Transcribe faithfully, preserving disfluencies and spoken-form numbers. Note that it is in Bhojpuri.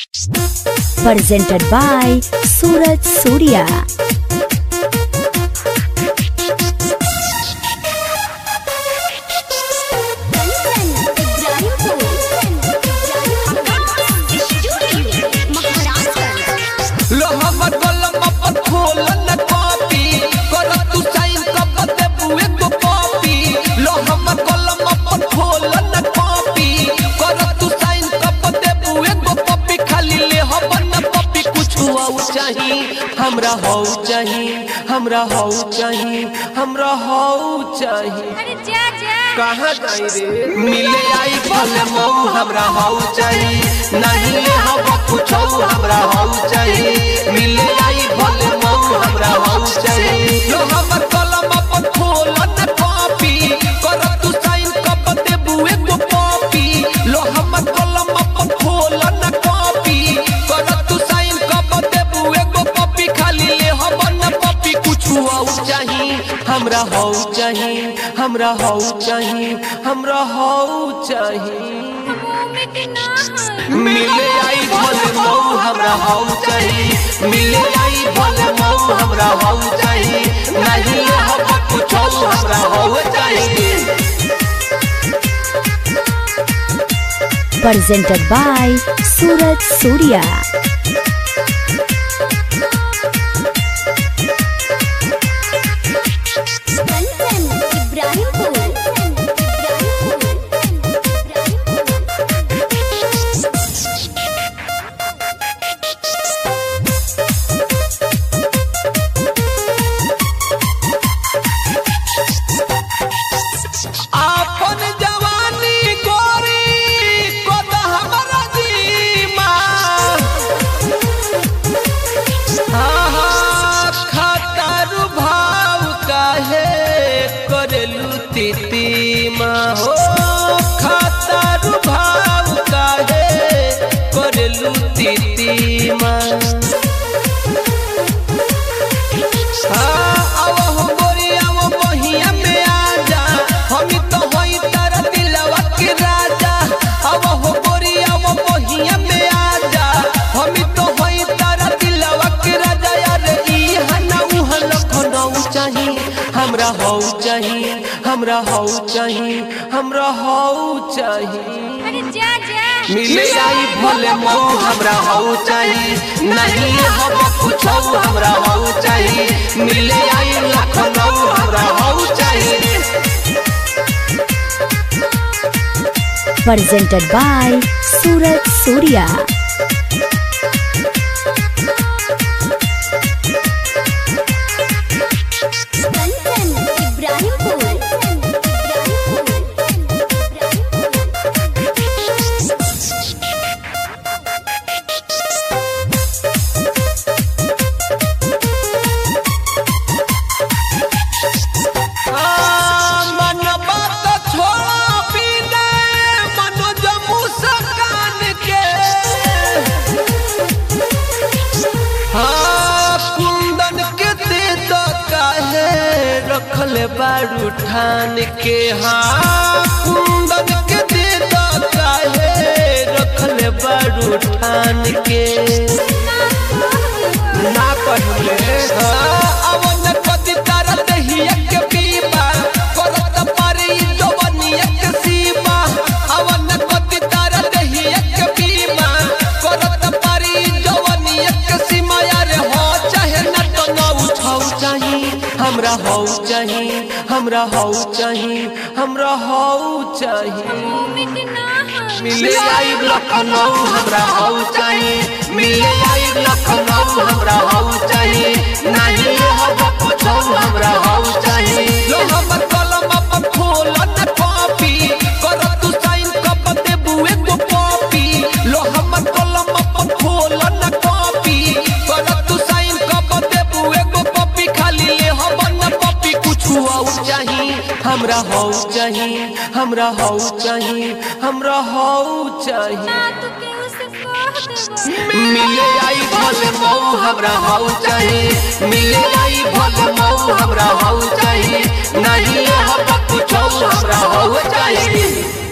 Presented by Suraj Surya. हमरा हो चाहिए हमरा हो चाहिए हमरा हो चाहिए अरे जा जा कहाँ जाई रे मिले आई भले मऊ हमरा हो चाहिए नहीं ले हम कुछ हमरा हो चाहिए मिले आई भले मऊ हमरा हो चाहिए लो हमर कलम अपन खोल न कॉपी कर तू साइन कब दे बुए को कॉपी लो हमर कलम अपन खोल न कॉपी कर तू साइन कब दे बुए को कॉपी खाली ले हम न कॉपी कुछ हो चाहिए हमरा हो चाहिए हमरा हो चाहिए हमरा हो चाहिए मिले आई भले मऊ हमरा हो चाहिए मिले आई भले मऊ हमरा हो चाहिए नहीं हम कुछ हमरा हो चाहिए। Presented by Suraj Surya. हो खातर भाव काहे करलू तीतीमा हाँ अब हो गोरी अब बहिया में आजा हम तो होई तारा दिलवा के राजा अब हो गोरी अब बहिया में आजा हम तो होई तारा दिलवा के राजा यार ई हना उह लखनऊ चाहिए हमरा हो चाहिए हमरा हो चाहिए हमरा हो चाहिए अरे जा जा मिले आई भले मऊ हमरा हो चाहिए नहीं हम कुछ हमरा हो चाहिए मिले आई लखनऊ हमरा हो चाहिए। Presented by Suraj Surya. रखले बारू ठान के हाँ कुंदन के दे दो काहे रखले बारू ठान के ना कहले हाँ अवन कदी तारा दहिया के पीबा करत पारी जवनिया के सीमा अवन कदी तारा दहिया के पीबा करत पारी जवनिया के सीमा यार हो चाहे न तो न उठाओ चाहिए हमरा हो चाहिए हमरा हो चाहिए हमरा हो चाहिए मिले आई लखनऊ हमरा हो चाहिए मिले आई लखनऊ हमरा हो चाहिए नहीं हम कुछ हमरा हो चाहिए लो हमर कलम अपन खोल न कॉपी कर तू साइन कब दे बुए को कॉपी लो हमर कलम अपन खोल न कॉपी कर तू साइन कब दे बुए को कॉपी खाली ले हम हो चाहिए हमरा हो चाहिए हमरा हो चाहिए हमरा हो चाहिए मिले आई भले मऊ हमरा हो चाहिए मिले आई भले मऊ हमरा हो चाहिए नहीं हम कुछ हमरा हो चाहिए।